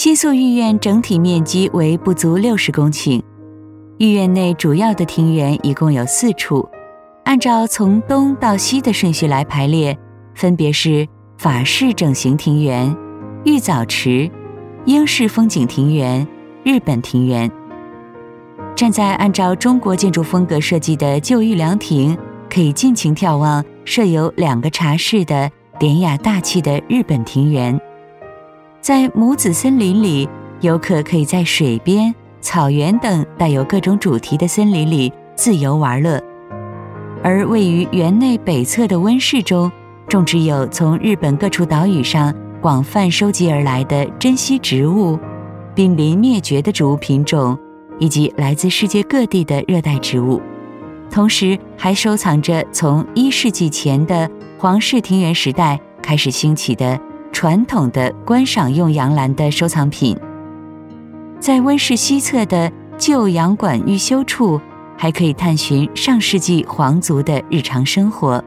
新宿御苑整体面积为不足60公顷，御苑内主要的庭园一共有4处，按照从东到西的顺序来排列，分别是法式整形庭园、玉藻池、英式风景庭园、日本庭园。站在按照中国建筑风格设计的旧御凉亭，可以尽情眺望设有2个茶室的典雅大气的日本庭园。在母子森林里，游客可以在水边、草原等带有各种主题的森林里自由玩乐。而位于园内北侧的温室中，种植有从日本各处岛屿上广泛收集而来的珍稀植物、濒临灭绝的植物品种，以及来自世界各地的热带植物。同时还收藏着从1世纪前的皇室庭园时代开始兴起的传统的观赏用洋兰的收藏品。在温室西侧的旧洋馆御修处，还可以探寻上世纪皇族的日常生活。